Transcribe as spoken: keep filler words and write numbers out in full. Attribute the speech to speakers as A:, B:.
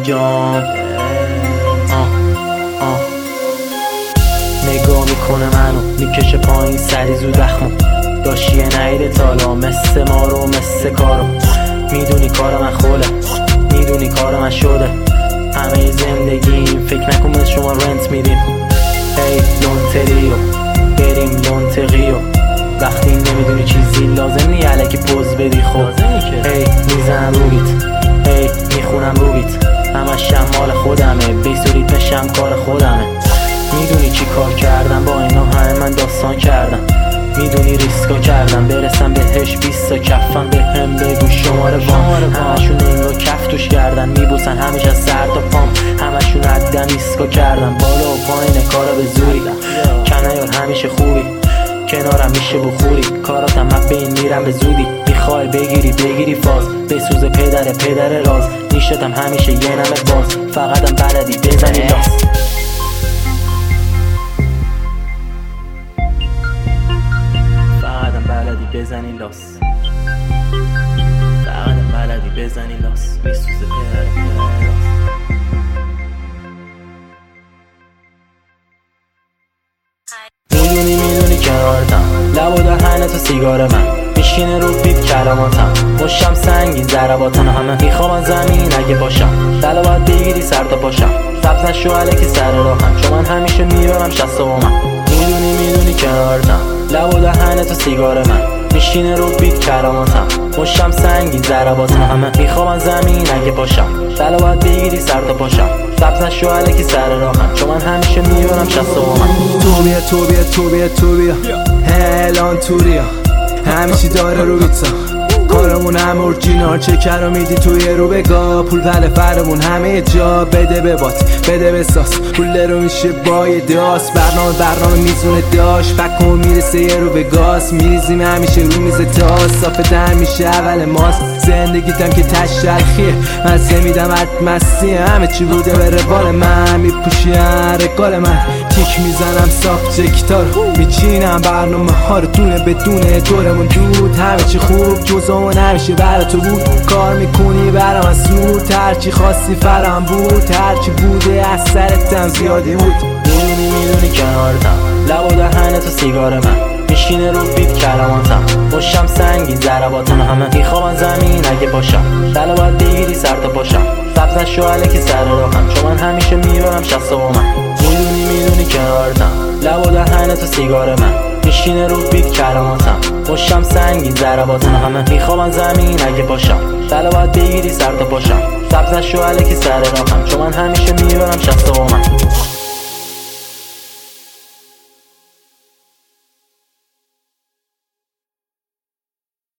A: میگم. نگاه میکنه منو میکشه پایین سری زود دخمو داشیه نهیده تالا مثل ما رو مثل کارو. میدونی کار من خوله میدونی کار من شده همه زندگیم فکر نکن مثل شما رنت میدیم. هی لونتریو بریم لونتقیو وقتی نمیدونی چیزی لازم نی علکی پوز بدی. خب هی میزنم رویت هی میخونم رویت همش مال خودمه بیس و ریتمشم کار خودمه. میدونی چی کار کردم با اینا همه من داستان کردم. میدونی ریسکا کردم برسم بهش بیستا کفم به هم بگو شماره وام. همشون انگار کف توش کردن میبوسن همیشه از سر تا پام همشون عدم ایسکا کردم بالا و پایین کارا به زوری کم نیار همیشه خوبی کنارم میشه بخوری کاراتم من بین میرم به زودی. میخوای بگیری بگیری فاز بسوز پدر پدر راز نیشتم همیشه یه نمه باز فقطم بلدی بزنی لاس. بزنی لاس فقط بلدی بزنی لاس میسوزه پدر پدر لاس. میدونی میدونی کنارتم لب و دهن تو سیگار من میشینه رو بیت کراماتم مشم سنگین ضرباتم همه میخوام زمین اگه باشم دلا باید بگیری سر تا پاشم سبز نشو علیکی سر راهم چون من همیشه میبرم شست و من. میدونی میدونی کنارتم لب و دهن تو سیگار من میشینه رو بیت کراماتم مشم سنگین ضرباتم همه میخوام زمین اگه باشم دلا باید بگیری سر تا پاشم سبز نشو علیکی سر راهم چون من همیشه میبرم شست و من.
B: تو بیا تو بیا تو بیا تو بیا هلان توریا همیشه داره رو بیتا کارمون هم اورجینال چکر رو میدی توی رو بگا پول پل فرمون همه جا بده به بات بده به ساس پول رو میشه بای داست برنامه برنامه میزونه داشت بکن میرسه یه رو به گاز میریزیم همیشه رو میزه تاس صافه در میشه اول ماست زندگیتم که تشلخیه من سه میدم عد مسیه همه چی بوده به روال من میپوشی رگال من تیک میزنم صاف جکتار میچینم برنامه ها رو دونه بدونه دورمون دود همه چی خوب جزمون همیشه برا تو بود کار میکنی برا من سود هرچی خواستی فرام بود هرچی بوده از سرتم زیادی بود.
A: میدونی میدونی کنارتم لب و دهن تو سیگار من میشینه رو بیت کراماتم مشم سنگین ضرباتم همه میخوام زمین اگه باشم دلا باید بگیری سر تا پاشم سبز نشو علیکی سر راهم چون من همیشه میبرم شست و من. میدونی میدونی کنارتم لب و دهن تو سیگار من میشینه رو بیت کراماتم مشم سنگین ضرباتم همه میخوام زمین اگه باشم دلا باید بگیری سر تا پاشم سبز نشو علیکی سر راهم چون من همیشه میبرم شست و من.